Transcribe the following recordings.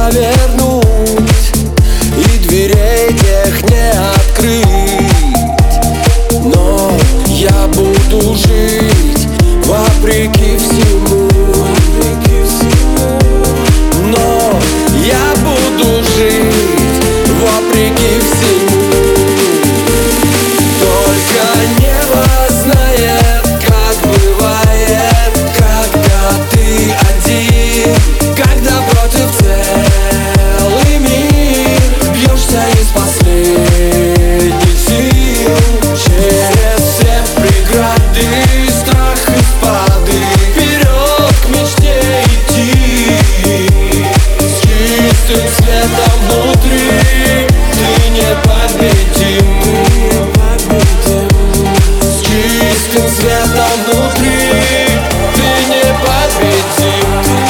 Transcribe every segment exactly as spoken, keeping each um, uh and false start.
повернуть, и дверей тех не открыть. Но я буду жить вопреки всему. Но я буду жить вопреки всему. Только небо знает, как бывает, когда ты один, когда против целый мир бьешься из последних сил. Через все преграды, страх и спады, вперед к мечте идти. С чистым светом внутри ты непобедим. С чистым светом внутри ты непобедим.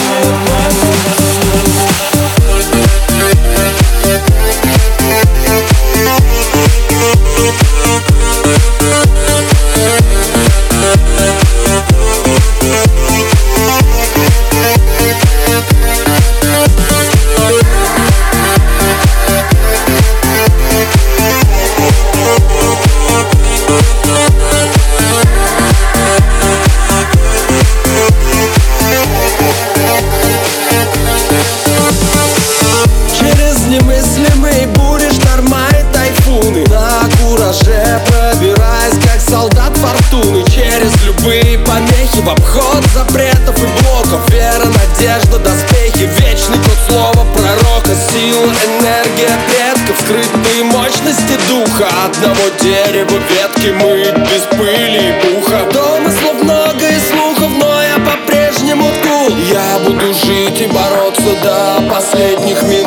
Немыслимые бури, шторма и тайфуны, на кураже пробираясь, как солдат фортуны. Через любые помехи, в обход запретов и блоков. Вера, надежда, доспехи, вечный тот слово пророка. Сила, энергия предков, скрытые мощности духа. Одного дерева ветки, мы без пыли и пуха. Домыслов много и слухов, но я по-прежнему тут. Я буду жить и бороться до последних минут.